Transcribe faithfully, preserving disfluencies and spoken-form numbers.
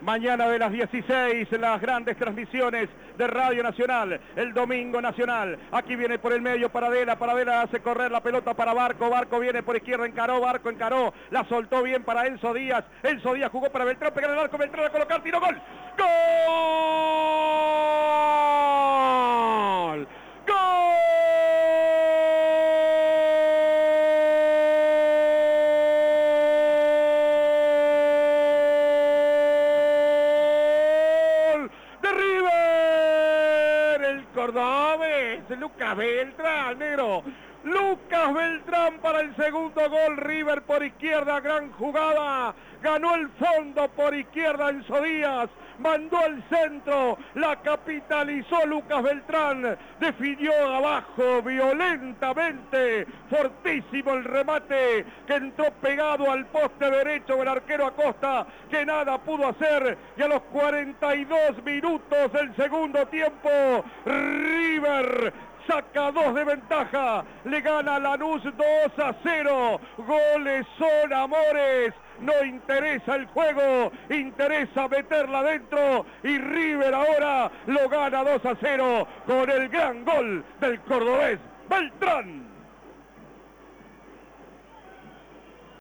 Mañana de las dieciséis, las grandes transmisiones de Radio Nacional, el Domingo Nacional. Aquí viene por el medio Paradela, Paradela hace correr la pelota para Barco, Barco viene por izquierda, encaró, Barco encaró, la soltó bien para Enzo Díaz, Enzo Díaz jugó para Beltrán, pegar el arco, Beltrán a colocar, tiro, gol. ¡Gol! ¡Gol! Cordobés, Lucas Beltrán, negro. Lucas Beltrán para el segundo gol. River por izquierda, gran jugada. Ganó el fondo por izquierda Enzo Díaz. Mandó al centro, la capitalizó Lucas Beltrán. Definió abajo violentamente. Fortísimo el remate que entró pegado al poste derecho del arquero Acosta, que nada pudo hacer. Y a los cuarenta y dos minutos del segundo tiempo, River saca dos de ventaja, le gana a Lanús dos a cero, goles son amores, no interesa el juego, interesa meterla adentro y River ahora lo gana dos a cero con el gran gol del cordobés Beltrán.